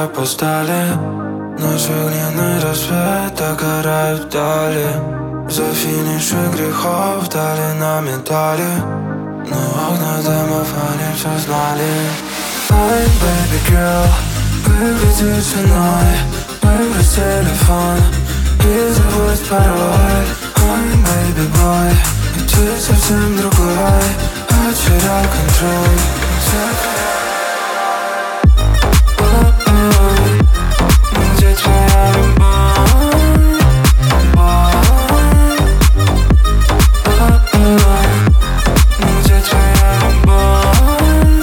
опоздали. Наш огненный рассвет догорает вдали. За финишем грехов дали нам медали, но окна домов они все знали. Ай, baby girl, выгляди ценой, выбрось телефон и забудь пароль. Ай, baby boy, и ты совсем другой, потерял контроль. Где твоя любовь? Где твоя любовь?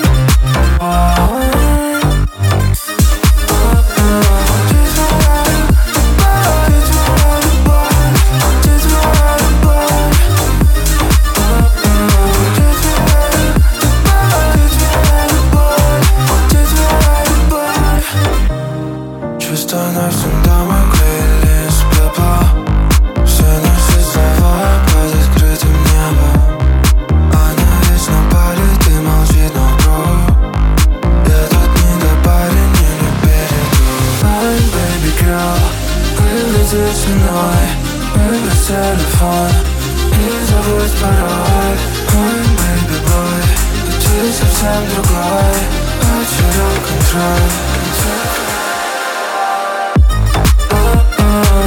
Чувства нашим домом клеили из пепла. Все наши слова под открытым небом. Она вечно палит и молчит, но вдруг я тут не до парень, не перейду. Ай, baby girl, выгляди ценой, выбрось телефон и забудь пароль. Ай, baby boy, и ты совсем другой, потерял контроль.